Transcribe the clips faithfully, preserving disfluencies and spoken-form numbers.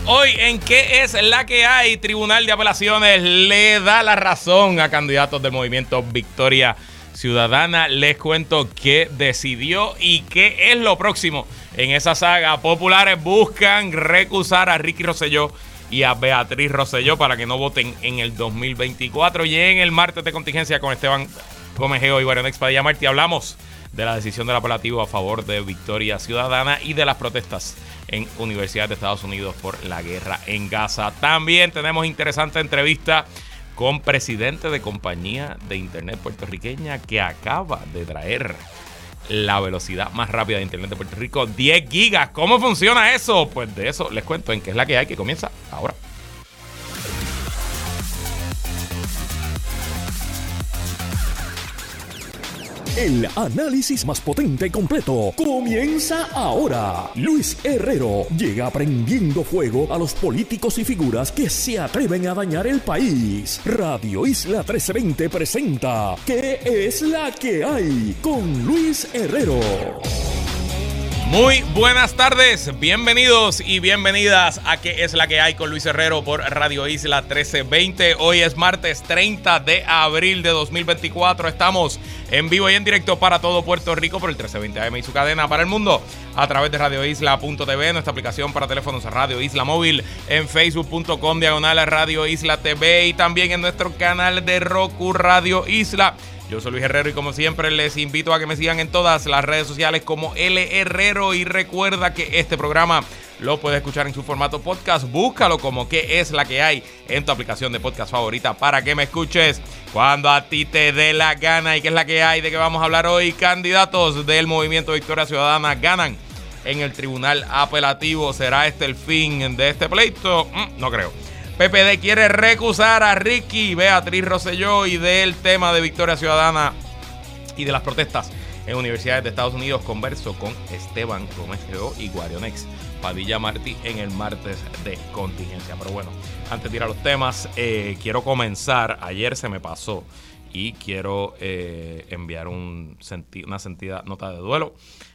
Hoy en ¿Qué es la que hay? Tribunal de Apelaciones le da la razón a candidatos del movimiento Victoria Ciudadana. Les cuento qué decidió y qué es lo próximo en esa saga. Populares buscan recusar a Ricky Rosselló y a Beatriz Rosselló para que no voten en el dos mil veinticuatro. Y en el martes de contingencia con Esteban Gómez Geo y Guarionex Padilla Martí hablamos de la decisión del apelativo a favor de Victoria Ciudadana y de las protestas en universidades de Estados Unidos por la guerra en Gaza. También tenemos interesante entrevista con presidente de compañía de internet puertorriqueña que acaba de traer la velocidad más rápida de internet de Puerto Rico, diez gigas. ¿Cómo funciona eso? Pues de eso les cuento en Qué es la que hay, que comienza ahora. El análisis más potente y completo comienza ahora. Luis Herrero llega prendiendo fuego a los políticos y figuras que se atreven a dañar el país. Radio Isla trece veinte presenta ¿Qué es la que hay? Con Luis Herrero. Muy buenas tardes, bienvenidos y bienvenidas a ¿Qué es la que hay? Con Luis Herrero por Radio Isla trece veinte. Hoy es martes treinta de abril de dos mil veinticuatro. Estamos en vivo y en directo para todo Puerto Rico por el trece veinte A M y su cadena para el mundo a través de radio isla punto t v, nuestra aplicación para teléfonos Radio Isla Móvil, en facebook punto com diagonal Radio Isla T V y también en nuestro canal de Roku Radio Isla. Yo soy Luis Herrero y como siempre les invito a que me sigan en todas las redes sociales como L Herrero, y recuerda que este programa lo puedes escuchar en su formato podcast. Búscalo como ¿Qué es la que hay? En tu aplicación de podcast favorita para que me escuches cuando a ti te dé la gana. ¿Y qué es la que hay? ¿De qué vamos a hablar hoy? Candidatos del movimiento Victoria Ciudadana ganan en el tribunal apelativo. ¿Será este el fin de este pleito? Mm, no creo. P P D quiere recusar a Ricky, Beatriz Rosselló, y del tema de Victoria Ciudadana y de las protestas en universidades de Estados Unidos converso con Esteban Gómez Geo y Guarionex Padilla Martí en el martes de contingencia. Pero bueno, antes de ir a los temas, eh, quiero comenzar. Ayer se me pasó y quiero eh, enviar un senti- una sentida nota de duelo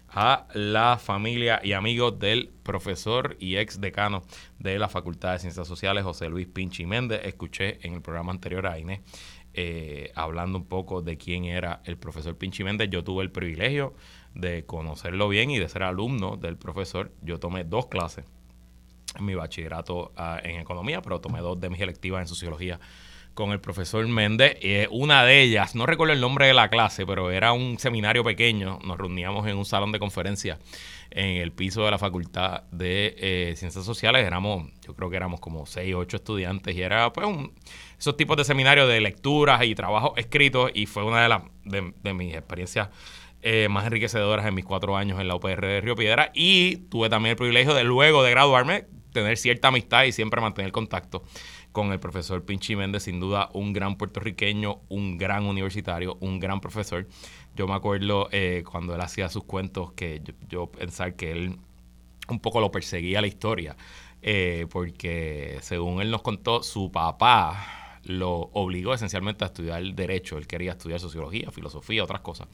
a la familia y amigos del profesor y ex decano de la Facultad de Ciencias Sociales, José Luis Pinchi Méndez. Escuché en el programa anterior a Inés eh, hablando un poco de quién era el profesor Pinchi Méndez. Yo tuve el privilegio de conocerlo bien y de ser alumno del profesor. Yo tomé dos clases en mi bachillerato uh, en economía, pero tomé dos de mis electivas en sociología con el profesor Méndez. Eh, una de ellas, no recuerdo el nombre de la clase, pero era un seminario pequeño. Nos reuníamos en un salón de conferencias en el piso de la Facultad de eh, Ciencias Sociales. Éramos, yo creo que éramos como seis o ocho estudiantes, y era pues un, esos tipos de seminarios de lecturas y trabajos escritos, y fue una de, las de, de mis experiencias eh, más enriquecedoras en mis cuatro años en la U P R de Río Piedra. Y tuve también el privilegio de, luego de graduarme, tener cierta amistad y siempre mantener contacto con el profesor Pinchi Méndez. Sin duda un gran puertorriqueño, un gran universitario, un gran profesor. Yo me acuerdo eh, cuando él hacía sus cuentos que yo, yo pensar que él un poco lo perseguía la historia, eh, porque según él nos contó, su papá lo obligó esencialmente a estudiar Derecho. Él quería estudiar Sociología, Filosofía, otras cosas.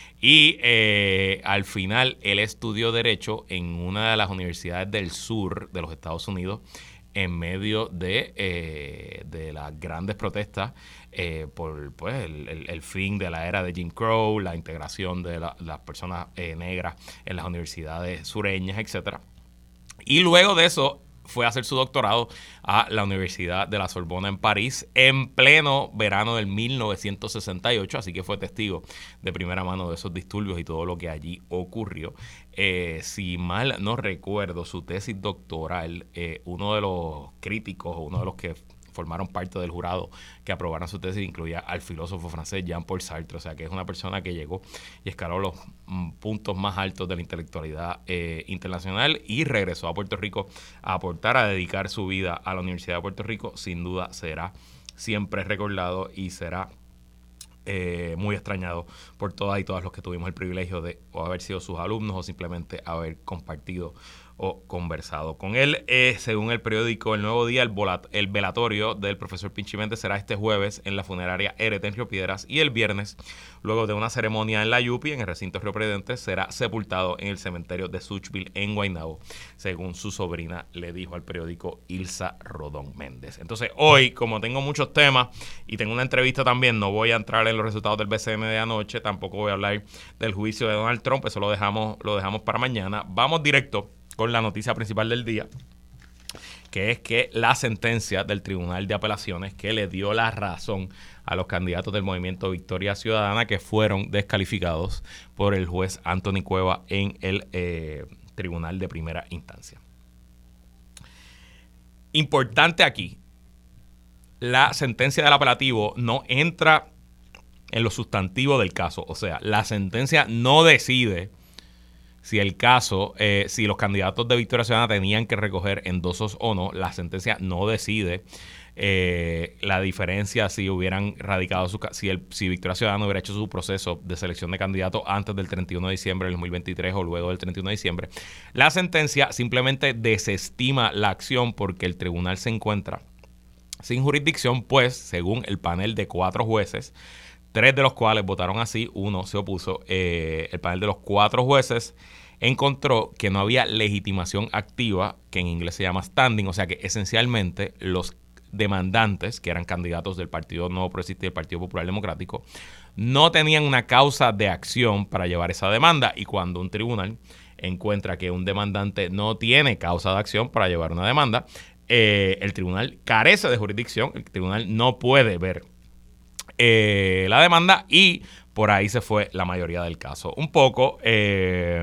Y eh, al final él estudió Derecho en una de las universidades del sur de los Estados Unidos, en medio de, eh, de las grandes protestas eh, por pues, el, el, el fin de la era de Jim Crow, la integración de la, las personas eh, negras en las universidades sureñas, etcétera. Y luego de eso fue a hacer su doctorado a la Universidad de la Sorbona en París en pleno verano del mil novecientos sesenta y ocho, así que fue testigo de primera mano de esos disturbios y todo lo que allí ocurrió. Eh, si mal no recuerdo, su tesis doctoral, eh, uno de los críticos o uno de los que formaron parte del jurado que aprobaron su tesis incluía al filósofo francés Jean-Paul Sartre. O sea que es una persona que llegó y escaló los mm, puntos más altos de la intelectualidad eh, internacional y regresó a Puerto Rico a aportar, a dedicar su vida a la Universidad de Puerto Rico. Sin duda será siempre recordado y será eh, muy extrañado por todas y todas los que tuvimos el privilegio de o haber sido sus alumnos o simplemente haber compartido o conversado con él. Eh, según el periódico El Nuevo Día, el, volat- el velatorio del profesor Pinchi Méndez será este jueves en la funeraria Eret en Río Piedras, y el viernes, luego de una ceremonia en la Yupi, en el recinto Río Prudente, será sepultado en el cementerio de Suchville en Guaynabo, según su sobrina le dijo al periódico Ilsa Rodón Méndez. Entonces hoy, como tengo muchos temas y tengo una entrevista también, no voy a entrar en los resultados del B C M de anoche, tampoco voy a hablar del juicio de Donald Trump, eso lo dejamos, lo dejamos para mañana. Vamos directo con la noticia principal del día, que es que la sentencia del Tribunal de Apelaciones que le dio la razón a los candidatos del movimiento Victoria Ciudadana que fueron descalificados por el juez Anthony Cueva en el eh, Tribunal de Primera Instancia. Importante aquí, la sentencia del apelativo no entra en lo sustantivo del caso, o sea, la sentencia no decide si el caso, eh, si los candidatos de Victoria Ciudadana tenían que recoger endosos o no. La sentencia no decide eh, la diferencia si hubieran radicado su, si, el, si Victoria Ciudadana hubiera hecho su proceso de selección de candidatos antes del treinta y uno de diciembre del dos mil veintitrés o luego del treinta y uno de diciembre. La sentencia simplemente desestima la acción porque el tribunal se encuentra sin jurisdicción, pues, según el panel de cuatro jueces, tres de los cuales votaron así, uno se opuso, eh, el panel de los cuatro jueces encontró que no había legitimación activa, que en inglés se llama standing, o sea que esencialmente los demandantes, que eran candidatos del Partido Nuevo Progresista y del Partido Popular Democrático, no tenían una causa de acción para llevar esa demanda, y cuando un tribunal encuentra que un demandante no tiene causa de acción para llevar una demanda, eh, el tribunal carece de jurisdicción, el tribunal no puede ver Eh, la demanda, y por ahí se fue la mayoría del caso. Un poco, eh,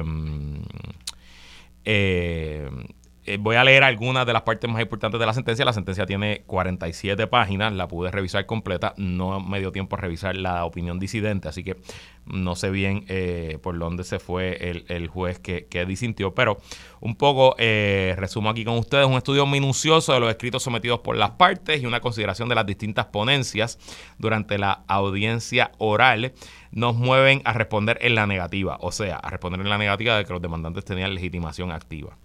eh, eh, voy a leer algunas de las partes más importantes de la sentencia. La sentencia tiene cuarenta y siete páginas, la pude revisar completa, no me dio tiempo a revisar la opinión disidente, así que no sé bien eh, por dónde se fue el, el juez que, que disintió, pero un poco eh, resumo aquí con ustedes un estudio minucioso de los escritos sometidos por las partes y una consideración de las distintas ponencias durante la audiencia oral nos mueven a responder en la negativa, o sea, a responder en la negativa de que los demandantes tenían legitimación activa.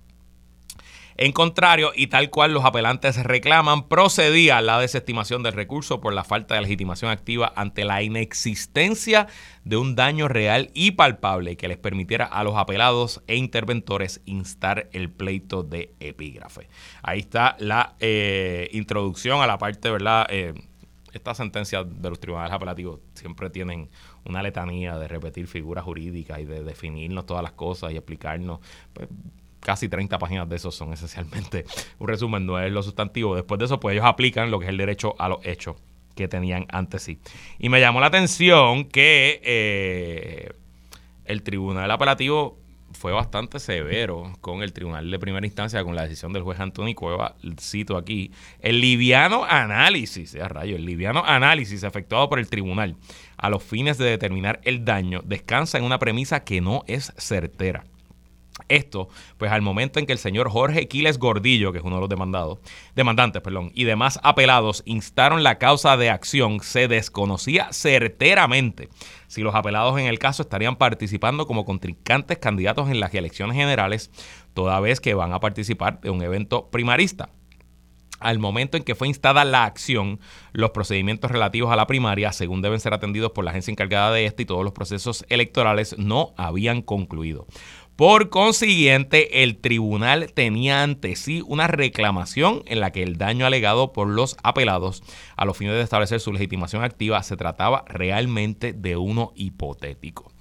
En contrario, y tal cual los apelantes reclaman, procedía la desestimación del recurso por la falta de legitimación activa ante la inexistencia de un daño real y palpable que les permitiera a los apelados e interventores instar el pleito de epígrafe. Ahí está la eh, introducción a la parte, ¿verdad? Eh, estas sentencias de los tribunales apelativos siempre tienen una letanía de repetir figuras jurídicas y de definirnos todas las cosas y explicarnos, pues, casi treinta páginas de esos son esencialmente un resumen, no es lo sustantivo. Después de eso, pues ellos aplican lo que es el derecho a los hechos que tenían antes sí. Y me llamó la atención que eh, el tribunal apelativo fue bastante severo con el tribunal de primera instancia, con la decisión del juez Anthony Cueva. Cito aquí: el liviano análisis, a rayo, el liviano análisis efectuado por el tribunal a los fines de determinar el daño descansa en una premisa que no es certera. Esto, pues al momento en que el señor Jorge Quiles Gordillo, que es uno de los demandados, demandantes, perdón, y demás apelados instaron la causa de acción, se desconocía certeramente si los apelados en el caso estarían participando como contrincantes candidatos en las elecciones generales, toda vez que van a participar de un evento primarista. Al momento en que fue instada la acción, los procedimientos relativos a la primaria, según deben ser atendidos por la agencia encargada de este, y todos los procesos electorales no habían concluido. Por consiguiente, el tribunal tenía ante sí una reclamación en la que el daño alegado por los apelados a los fines de establecer su legitimación activa se trataba realmente de uno hipotético.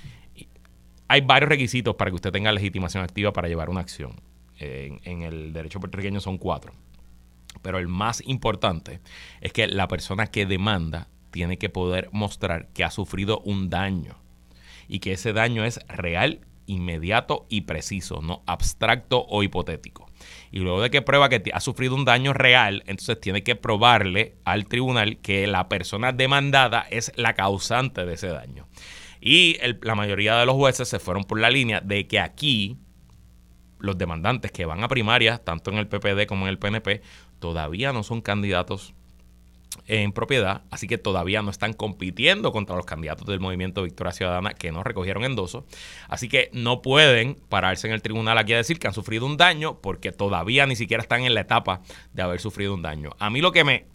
Hay varios requisitos para que usted tenga legitimación activa para llevar una acción. En, en el derecho puertorriqueño son cuatro. Pero el más importante es que la persona que demanda tiene que poder mostrar que ha sufrido un daño y que ese daño es real, inmediato y preciso, no abstracto o hipotético. Y luego de que prueba que ha sufrido un daño real, entonces tiene que probarle al tribunal que la persona demandada es la causante de ese daño. Y el, la mayoría de los jueces se fueron por la línea de que aquí los demandantes que van a primarias, tanto en el P P D como en el P N P, todavía no son candidatos en propiedad, así que todavía no están compitiendo contra los candidatos del Movimiento Victoria Ciudadana que no recogieron endosos, así que no pueden pararse en el tribunal aquí a decir que han sufrido un daño porque todavía ni siquiera están en la etapa de haber sufrido un daño. A mí lo que me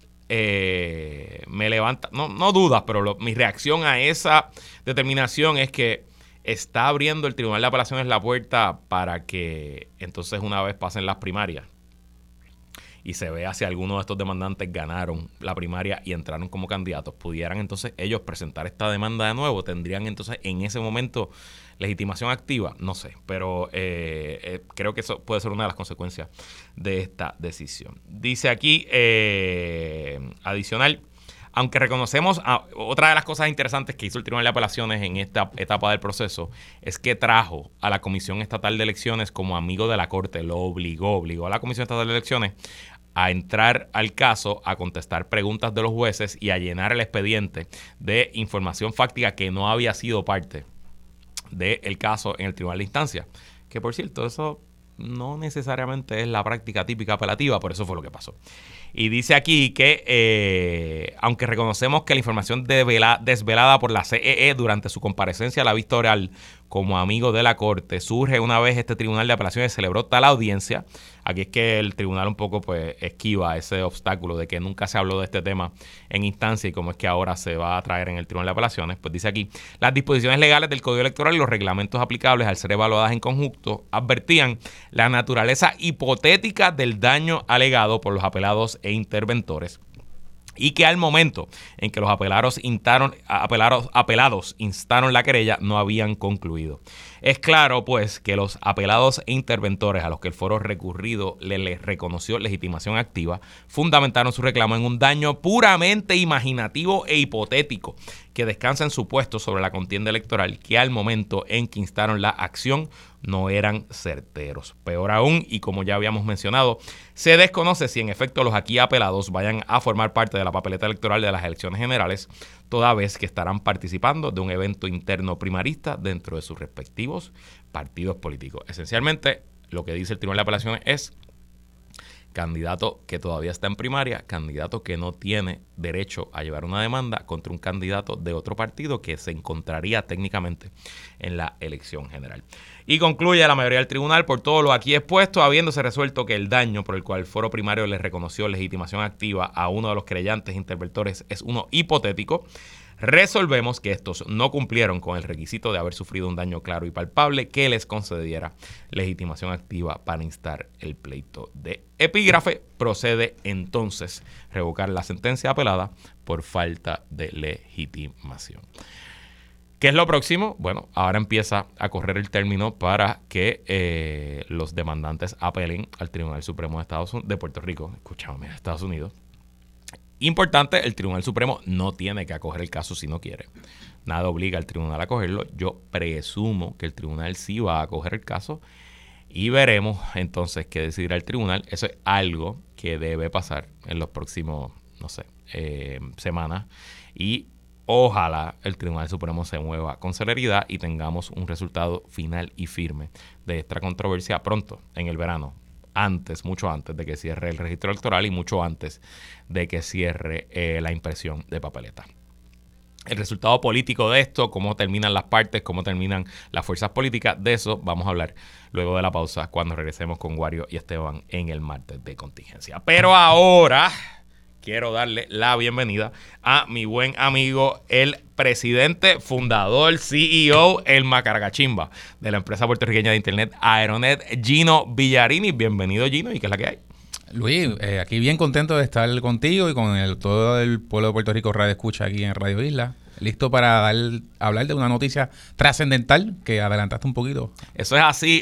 eh, me levanta, no, no dudas, pero lo, mi reacción a esa determinación es que está abriendo el Tribunal de Apelaciones la puerta para que entonces una vez pasen las primarias y se vea si alguno de estos demandantes ganaron la primaria y entraron como candidatos, pudieran entonces ellos presentar esta demanda de nuevo, tendrían entonces en ese momento legitimación activa, no sé, pero eh, eh, creo que eso puede ser una de las consecuencias de esta decisión. Dice aquí, eh, adicional, aunque reconocemos, a, otra de las cosas interesantes que hizo el Tribunal de Apelaciones en esta etapa del proceso es que trajo a la Comisión Estatal de Elecciones como amigo de la Corte, lo obligó, obligó a la Comisión Estatal de Elecciones a entrar al caso, a contestar preguntas de los jueces y a llenar el expediente de información fáctica que no había sido parte del caso en el Tribunal de Instancia. Que por cierto, eso no necesariamente es la práctica típica apelativa, por eso fue lo que pasó. Y dice aquí que, eh, aunque reconocemos que la información devela, desvelada por la C E E durante su comparecencia a la vista oral como amigo de la Corte surge una vez este Tribunal de Apelaciones celebró tal audiencia, aquí es que el tribunal un poco pues esquiva ese obstáculo de que nunca se habló de este tema en instancia y cómo es que ahora se va a traer en el Tribunal de Apelaciones, pues dice aquí, las disposiciones legales del Código Electoral y los reglamentos aplicables al ser evaluadas en conjunto advertían la naturaleza hipotética del daño alegado por los apelados e interventores y que al momento en que los apelados instaron, apelados, apelados instaron la querella no habían concluido. Es claro, pues, que los apelados e interventores a los que el foro recurrido le, le reconoció legitimación activa fundamentaron su reclamo en un daño puramente imaginativo e hipotético que descansa en supuestos sobre la contienda electoral que al momento en que instaron la acción no eran certeros. Peor aún, y como ya habíamos mencionado, se desconoce si en efecto los aquí apelados vayan a formar parte de la papeleta electoral de las elecciones generales, toda vez que estarán participando de un evento interno primarista dentro de sus respectivos partidos políticos. Esencialmente, lo que dice el Tribunal de Apelaciones es candidato que todavía está en primaria, candidato que no tiene derecho a llevar una demanda contra un candidato de otro partido que se encontraría técnicamente en la elección general. Y concluye la mayoría del tribunal, por todo lo aquí expuesto, habiéndose resuelto que el daño por el cual el foro primario le reconoció legitimación activa a uno de los creyentes interventores es uno hipotético, resolvemos que estos no cumplieron con el requisito de haber sufrido un daño claro y palpable que les concediera legitimación activa para instar el pleito de epígrafe. Procede entonces revocar la sentencia apelada por falta de legitimación. ¿Qué es lo próximo? Bueno, ahora empieza a correr el término para que eh, los demandantes apelen al Tribunal Supremo de Estados Unidos, de Puerto Rico, escúchame, de Estados Unidos. Importante, el Tribunal Supremo no tiene que acoger el caso si no quiere. Nada obliga al tribunal a acogerlo. Yo presumo que el tribunal sí va a acoger el caso y veremos entonces qué decidirá el tribunal. Eso es algo que debe pasar en los próximos, no sé, eh, semanas. Y ojalá el Tribunal Supremo se mueva con celeridad y tengamos un resultado final y firme de esta controversia pronto, en el verano. Antes, mucho antes de que cierre el registro electoral y mucho antes de que cierre eh, la impresión de papeleta. El resultado político de esto, cómo terminan las partes, cómo terminan las fuerzas políticas, de eso vamos a hablar luego de la pausa cuando regresemos con Wario y Esteban en el martes de contingencia. Pero ahora quiero darle la bienvenida a mi buen amigo, el presidente, fundador, C E O, el macaragachimba de la empresa puertorriqueña de internet Aeronet, Gino Villarini. Bienvenido, Gino, ¿y qué es la que hay? Luis, eh, aquí bien contento de estar contigo y con el, todo el pueblo de Puerto Rico Radio Escucha aquí en Radio Isla. Listo para dar, hablar de una noticia trascendental que adelantaste un poquito. Eso es así.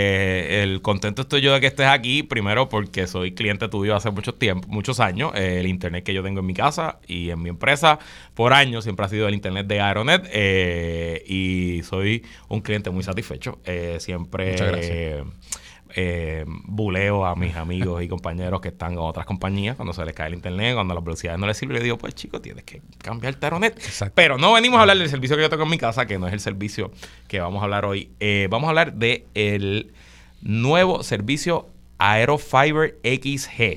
Eh, el contento estoy yo de que estés aquí. Primero porque soy cliente tuyo hace mucho tiempo, muchos años. Eh, el internet que yo tengo en mi casa y en mi empresa por años siempre ha sido el internet de Aeronet. Eh, y soy un cliente muy satisfecho. Eh, siempre... Muchas gracias. Eh, Eh, buleo a mis amigos y compañeros que están con otras compañías cuando se les cae el internet, cuando las velocidades no les sirven. Le digo, pues chico, tienes que cambiarte a Aeronet. Exacto. Pero no venimos a hablar del servicio que yo tengo en mi casa, que no es el servicio que vamos a hablar hoy. Eh, vamos a hablar de el nuevo servicio Aerofiber X G,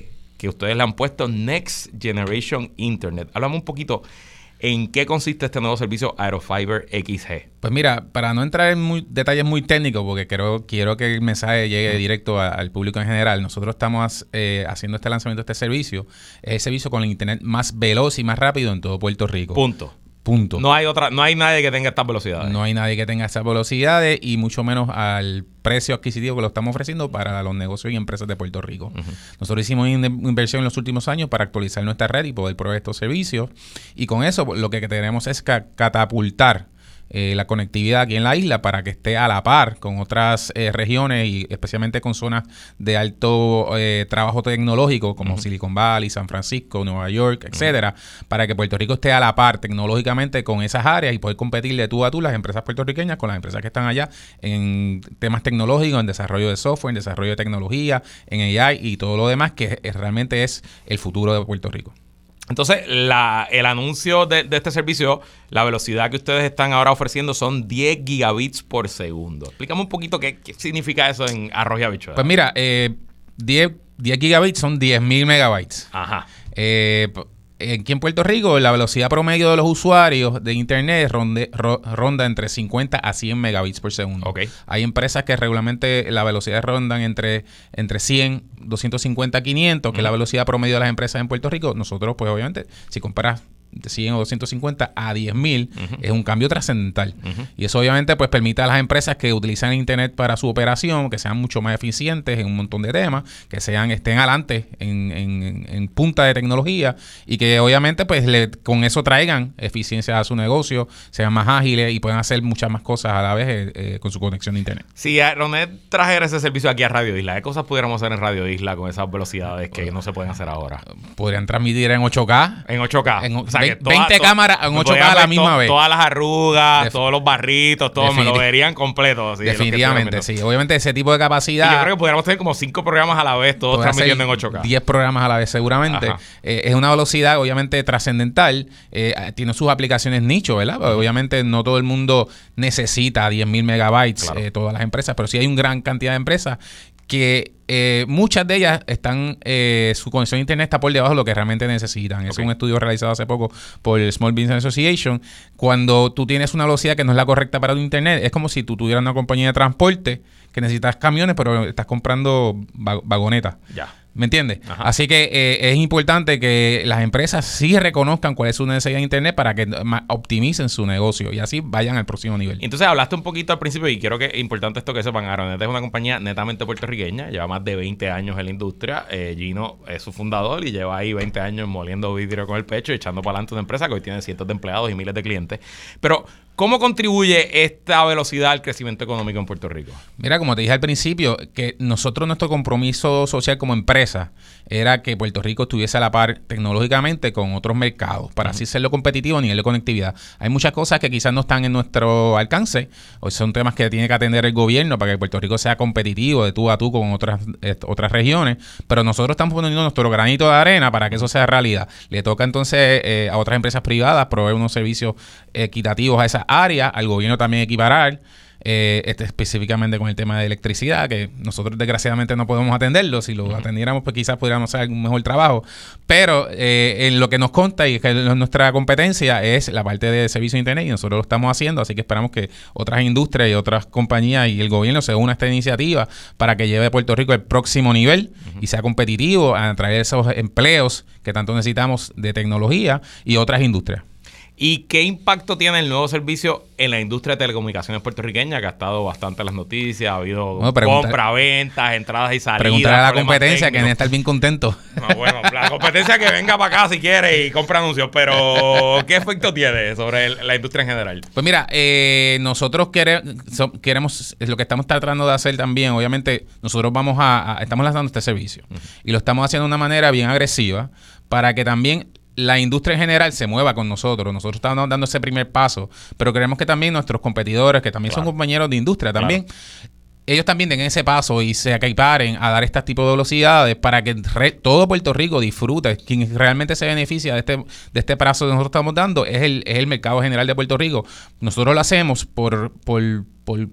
que ustedes le han puesto Next Generation Internet. Háblame un poquito en qué consiste este nuevo servicio Aerofiber X G. Pues mira, para no entrar en muy, detalles muy técnicos, porque quiero, quiero que el mensaje llegue directo a, al público en general, nosotros estamos eh, haciendo este lanzamiento de este servicio. Es el servicio con el internet más veloz y más rápido en todo Puerto Rico. Punto. Punto. No hay otra, no hay nadie que tenga estas velocidades. No hay nadie que tenga estas velocidades y mucho menos al precio adquisitivo que lo estamos ofreciendo para los negocios y empresas de Puerto Rico. Uh-huh. Nosotros hicimos una inversión en los últimos años para actualizar nuestra red y poder proveer estos servicios. Y con eso lo que queremos es ca- catapultar Eh, la conectividad aquí en la isla para que esté a la par con otras eh, regiones y especialmente con zonas de alto eh, trabajo tecnológico como uh-huh. Silicon Valley, San Francisco, Nueva York, etcétera, uh-huh. para que Puerto Rico esté a la par tecnológicamente con esas áreas y poder competir de tú a tú las empresas puertorriqueñas con las empresas que están allá en temas tecnológicos, en desarrollo de software, en desarrollo de tecnología, en A I y todo lo demás que es, realmente es el futuro de Puerto Rico. Entonces, la, el anuncio de, de este servicio, la velocidad que ustedes están ahora ofreciendo son diez gigabits por segundo. Explícame un poquito qué, qué significa eso en arroz y habichuela. Pues mira, eh, diez, diez gigabits son diez mil megabytes. Ajá. Eh, aquí en Puerto Rico, la velocidad promedio de los usuarios de Internet ronde, ro, ronda entre cincuenta a cien megabits por segundo. Okay. Hay empresas que regularmente la velocidad rondan entre, entre cien, doscientos cincuenta, quinientos, que uh-huh. es la velocidad promedio de las empresas en Puerto Rico. Nosotros, pues obviamente, si comparas de cien o doscientos cincuenta a diez mil, uh-huh. es un cambio trascendental. Uh-huh. Y eso obviamente pues permite a las empresas que utilizan Internet para su operación, que sean mucho más eficientes en un montón de temas, que sean estén adelante en, en, en punta de tecnología y que obviamente pues le, con eso traigan eficiencia a su negocio, sean más ágiles y puedan hacer muchas más cosas a la vez eh, eh, con su conexión de Internet. Si Ronet trajera ese servicio aquí a Radio Isla, ¿qué cosas pudiéramos hacer en Radio Isla con esas velocidades que no se pueden hacer ahora? Podrían transmitir en ocho K. En ocho K. En, o sea, veinte toda, cámaras en ocho K a la misma to, vez. Todas las arrugas, Def- todos los barritos, todo Definit- me lo verían completo. Así, definitivamente, sí. Obviamente ese tipo de capacidad. Y yo creo que pudiéramos tener como cinco programas a la vez, todos transmitiendo en ocho K. diez programas a la vez seguramente. Eh, es una velocidad obviamente trascendental. Eh, tiene sus aplicaciones nicho, ¿verdad? Uh-huh. Obviamente no todo el mundo necesita diez mil megabytes, claro. eh, todas las empresas, pero sí hay una gran cantidad de empresas que eh, muchas de ellas están, eh, su conexión a Internet está por debajo de lo que realmente necesitan. Okay. Es un estudio realizado hace poco por el Small Business Association. Cuando tú tienes una velocidad que no es la correcta para tu Internet, es como si tú tuvieras una compañía de transporte que necesitas camiones, pero estás comprando vag- vagonetas. Ya. ¿Me entiendes? Ajá. Así que eh, es importante que las empresas sí reconozcan cuál es su necesidad de Internet para que ma- optimicen su negocio y así vayan al próximo nivel. Entonces hablaste un poquito al principio y creo que es importante esto que sepan. Aeronet es una compañía netamente puertorriqueña, lleva más de veinte años en la industria. Eh, Gino es su fundador y lleva ahí veinte años moliendo vidrio con el pecho y echando para adelante una empresa que hoy tiene cientos de empleados y miles de clientes. Pero ¿cómo contribuye esta velocidad al crecimiento económico en Puerto Rico? Mira, como te dije al principio, que nosotros nuestro compromiso social como empresa era que Puerto Rico estuviese a la par tecnológicamente con otros mercados, para uh-huh. así serlo competitivo a nivel de conectividad. Hay muchas cosas que quizás no están en nuestro alcance, o son temas que tiene que atender el gobierno para que Puerto Rico sea competitivo de tú a tú con otras, eh, otras regiones, pero nosotros estamos poniendo nuestro granito de arena para que eso sea realidad. Le toca entonces eh, a otras empresas privadas proveer unos servicios equitativos a esas áreas, al gobierno también equiparar. Eh, este, específicamente con el tema de electricidad, que nosotros desgraciadamente no podemos atenderlo. Si lo uh-huh. atendiéramos, pues quizás pudiéramos hacer un mejor trabajo. Pero eh, en lo que nos consta y que nuestra competencia es la parte de servicio de Internet y nosotros lo estamos haciendo, así que esperamos que otras industrias y otras compañías y el gobierno se unan a esta iniciativa para que lleve a Puerto Rico al próximo nivel uh-huh. y sea competitivo a traer esos empleos que tanto necesitamos de tecnología y otras industrias. ¿Y qué impacto tiene el nuevo servicio en la industria de telecomunicaciones puertorriqueña, que ha estado bastante en las noticias? Ha habido bueno, compra, ventas, entradas y salidas. Preguntar a la competencia, técnicos. Que deben estar bien contentos. No, bueno, la competencia que venga para acá si quiere y compra anuncios, pero ¿qué efecto tiene sobre el, la industria en general? Pues mira, eh, nosotros quere, so, queremos, lo que estamos tratando de hacer también, obviamente, nosotros vamos a, a estamos lanzando este servicio uh-huh. y lo estamos haciendo de una manera bien agresiva para que también la industria en general se mueva con nosotros. Nosotros estamos dando ese primer paso, pero queremos que también nuestros competidores, que también claro. son compañeros de industria, también claro. ellos también den ese paso y se equiparen a dar este tipo de velocidades para que re, todo Puerto Rico disfrute. Quien realmente se beneficia de este de este paso que nosotros estamos dando es el, es el mercado general de Puerto Rico. Nosotros lo hacemos por... por, por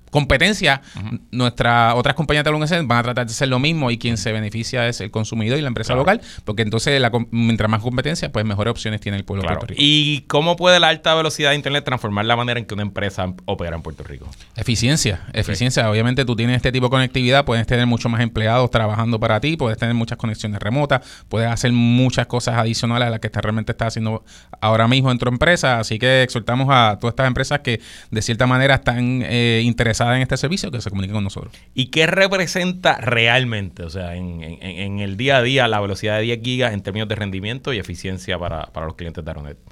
competencia, uh-huh. nuestras otras compañías de tecnología van a tratar de hacer lo mismo y quien se beneficia es el consumidor y la empresa claro. local, porque entonces la, mientras más competencia, pues mejores opciones tiene el pueblo claro. de Puerto Rico. ¿Y cómo puede la alta velocidad de Internet transformar la manera en que una empresa opera en Puerto Rico? Eficiencia, eficiencia. Okay. Obviamente tú tienes este tipo de conectividad, puedes tener muchos más empleados trabajando para ti, puedes tener muchas conexiones remotas, puedes hacer muchas cosas adicionales a las que está, realmente estás haciendo ahora mismo en tu empresa, así que exhortamos a todas estas empresas que de cierta manera están eh, interesadas en este servicio que se comuniquen con nosotros. ¿Y qué representa realmente, o sea, en, en, en el día a día la velocidad de diez gigas en términos de rendimiento y eficiencia para, para los clientes de Aeronet?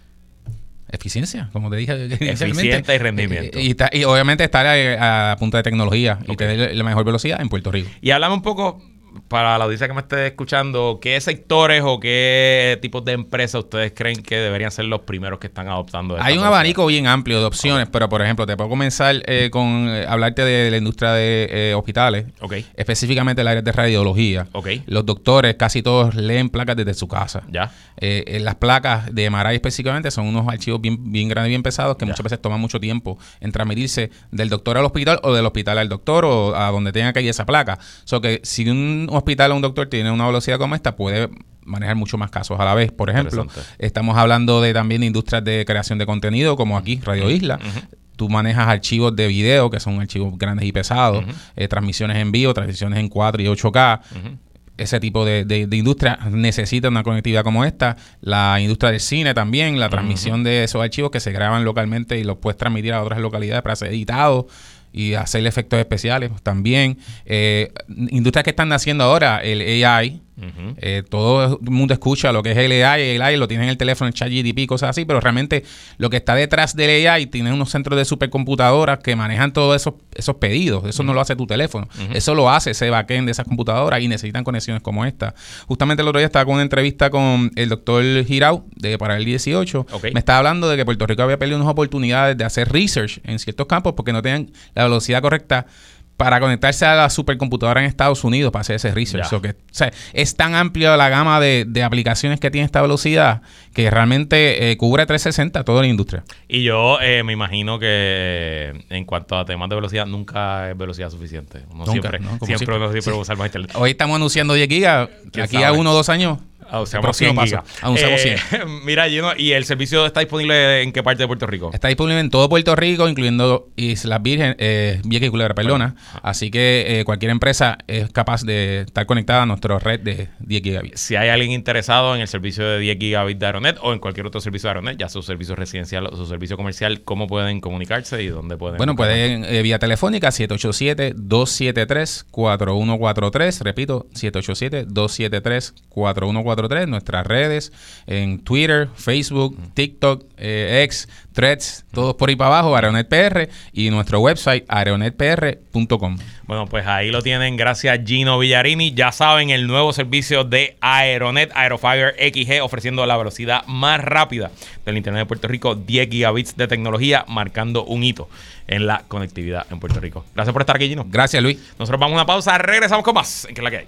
Eficiencia, como te dije. Eficiencia y rendimiento. Y, y, y, y obviamente estar a, a punta de tecnología okay. y tener la mejor velocidad en Puerto Rico. Y hablame un poco, para la audiencia que me esté escuchando, ¿qué sectores o qué tipos de empresas ustedes creen que deberían ser los primeros que están adoptando esta Hay un velocidad? abanico bien amplio de opciones, okay. pero por ejemplo, te puedo comenzar eh, con eh, hablarte de la industria de eh, hospitales, okay. específicamente el área de radiología. Okay. Los doctores casi todos leen placas desde su casa. Ya. Eh, eh, las placas de M R I específicamente son unos archivos bien, bien grandes, bien pesados, que ya. muchas veces toman mucho tiempo en transmitirse del doctor al hospital o del hospital al doctor o a donde tenga que ir esa placa. O so que si un hospital o un doctor tiene una velocidad como esta, puede manejar muchos más casos a la vez. Por ejemplo, estamos hablando de también de industrias de creación de contenido, como aquí, Radio Isla. Uh-huh. Tú manejas archivos de video, que son archivos grandes y pesados, uh-huh. eh, transmisiones en vivo, transmisiones en cuatro y ocho K. Uh-huh. Ese tipo de, de, de industria necesita una conectividad como esta. La industria del cine también, la transmisión uh-huh. de esos archivos que se graban localmente y los puedes transmitir a otras localidades para ser editados y hacer efectos especiales también. Eh, industrias que están naciendo ahora, el A I. Uh-huh. Eh, todo el mundo escucha lo que es el A I, el A I lo tiene en el teléfono, el ChatGPT, cosas así, pero realmente lo que está detrás del A I tiene unos centros de supercomputadoras que manejan todos esos, esos pedidos. Eso uh-huh. no lo hace tu teléfono, uh-huh. eso lo hace ese backend de esas computadoras y necesitan conexiones como esta. Justamente el otro día estaba con una entrevista con el doctor Girau de para el dieciocho. Okay. Me estaba hablando de que Puerto Rico había perdido unas oportunidades de hacer research en ciertos campos porque no tenían la velocidad correcta para conectarse a la supercomputadora en Estados Unidos para hacer ese research. So que, o sea, es tan amplia la gama de, de aplicaciones que tiene esta velocidad que realmente eh, cubre trescientos sesenta toda la industria. Y yo eh, me imagino que eh, en cuanto a temas de velocidad, nunca es velocidad suficiente. Uno nunca, siempre, ¿no? siempre, siempre, siempre sí. usar más internet. Hoy estamos anunciando diez gigas. Aquí sabe? a uno o dos años. Anunciamos cien gigas. Anunciamos eh, cien. Mira, Gino, ¿y el servicio está disponible en qué parte de Puerto Rico? Está disponible en todo Puerto Rico, incluyendo Islas Vírgenes, eh, Vieques y Culebra, perdona. Bueno. Así que eh, cualquier empresa es capaz de estar conectada a nuestra red de diez gigabits. Si hay alguien interesado en el servicio de diez gigabits de Aeronet o en cualquier otro servicio de Aeronet, ya su servicio residencial o su servicio comercial, ¿cómo pueden comunicarse y dónde pueden? Bueno, pueden eh, vía telefónica siete ocho siete, dos siete tres, cuatro uno cuatro tres. Repito, siete ocho siete, dos siete tres, cuatro uno cuatro tres. Nuestras redes en Twitter, Facebook, TikTok, eh, X, Threads, todos por ahí para abajo, Aeronet P R, y nuestro website aeronet p r punto com. Bueno, pues ahí lo tienen, gracias Gino Villarini. Ya saben, el nuevo servicio de Aeronet, Aerofire X G, ofreciendo la velocidad más rápida del Internet de Puerto Rico, diez gigabits de tecnología, marcando un hito en la conectividad en Puerto Rico. Gracias por estar aquí, Gino. Gracias, Luis. Nosotros vamos a una pausa, regresamos con más. ¿En qué es la que hay?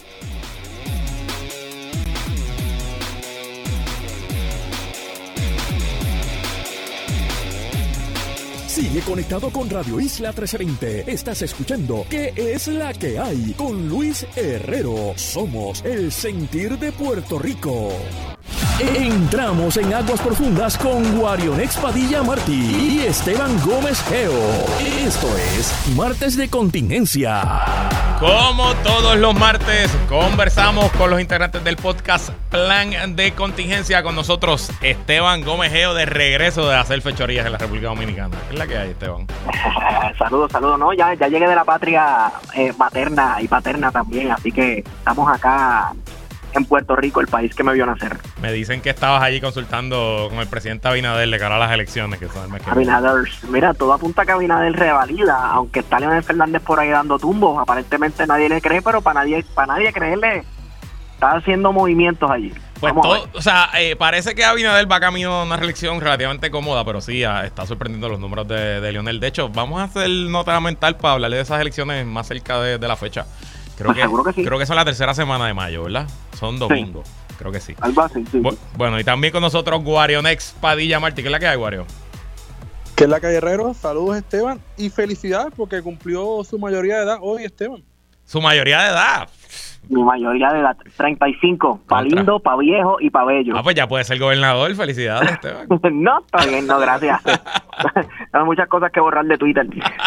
Sigue conectado con Radio Isla trescientos veinte. Estás escuchando ¿Qué es la que hay? Con Luis Herrero. Somos el sentir de Puerto Rico. Entramos en aguas profundas con Guarionex Padilla Martí y Esteban Gómez Geo. Esto es Martes de Contingencia. Como todos los martes, conversamos con los integrantes del podcast Plan de Contingencia. Con nosotros, Esteban Gómez Geo, de regreso de hacer fechorías en la República Dominicana. ¿Qué es la que hay, Esteban? Saludos, saludos. No, ya, ya llegué de la patria eh, materna y paterna también, así que estamos acá en Puerto Rico, el país que me vio nacer. Me dicen que estabas allí consultando con el presidente Abinader de cara a las elecciones que son el mes que Abinader, mira, todo apunta a que Abinader revalida, aunque está Leonel Fernández por ahí dando tumbos. Aparentemente nadie le cree, pero para nadie, para nadie creerle, está haciendo movimientos allí. Pues todo, o sea, eh, parece que Abinader va camino a una reelección relativamente cómoda, pero sí, ah, está sorprendiendo los números de, de Leonel. De hecho, vamos a hacer nota mental para hablarle de esas elecciones más cerca de, de la fecha. Creo, pues que, seguro que sí. Creo que son la tercera semana de mayo, ¿verdad? Son domingos, sí. Creo que sí. Algo así, sí. Bu- bueno, y también con nosotros Guarionex Padilla Martí. ¿Qué es la que hay, Guario? Que es la calle Herrero. Saludos, Esteban, y felicidades porque cumplió su mayoría de edad hoy, Esteban. Su mayoría de edad. Mi mayoría de edad, treinta y cinco, pa' Contra. lindo, pa' viejo y pa' bello. Ah, pues ya puede ser gobernador. Felicidades, Esteban. No, está bien, no, gracias. Hay muchas cosas que borrar de Twitter.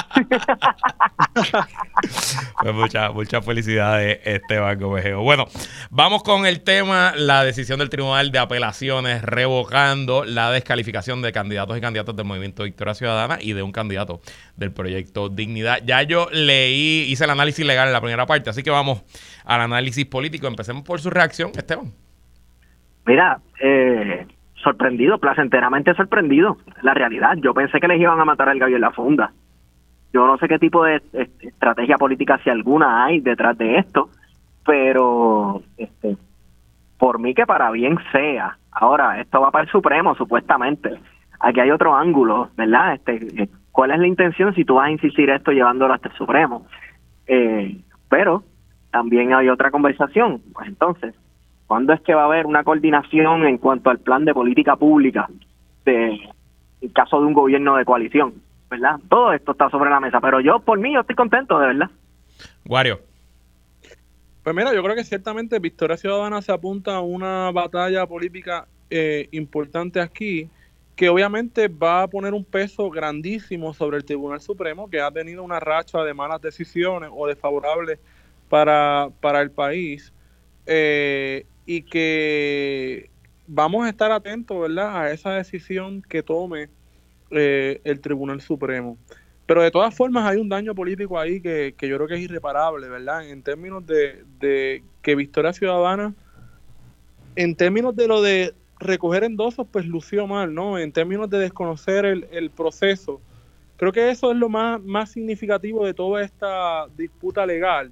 Pues muchas muchas felicidades, Esteban Gobejeo. Bueno, vamos con el tema, la decisión del Tribunal de Apelaciones revocando la descalificación de candidatos y candidatas del Movimiento Victoria Ciudadana y de un candidato del Proyecto Dignidad. Ya yo leí, hice el análisis legal en la primera parte, así que vamos al análisis político. Empecemos por su reacción, Esteban. Mira, eh, sorprendido, placenteramente sorprendido, la realidad. Yo pensé que les iban a matar al gallo en la funda. Yo no sé qué tipo de eh, estrategia política, si alguna, hay detrás de esto, pero este, por mí que para bien sea. Ahora, esto va para el Supremo, supuestamente. Aquí hay otro ángulo, ¿verdad? Este, ¿cuál es la intención si tú vas a insistir esto llevándolo hasta el Supremo? Eh, pero también hay otra conversación. Pues entonces, ¿cuándo es que va a haber una coordinación en cuanto al plan de política pública de, en caso de un gobierno de coalición? ¿Verdad? Todo esto está sobre la mesa, pero yo, por mí, yo estoy contento, de verdad. Wario. Pues mira, yo creo que ciertamente Victoria Ciudadana se apunta a una batalla política eh, importante aquí, que obviamente va a poner un peso grandísimo sobre el Tribunal Supremo, que ha tenido una racha de malas decisiones o desfavorables para, para el país, eh, y que vamos a estar atentos, ¿verdad?, a esa decisión que tome Eh, el Tribunal Supremo. Pero de todas formas hay un daño político ahí que, que yo creo que es irreparable, ¿verdad? En términos de, de que Victoria Ciudadana, en términos de lo de recoger endosos, pues lució mal, ¿no? En términos de desconocer el, el proceso. Creo que eso es lo más, más significativo de toda esta disputa legal,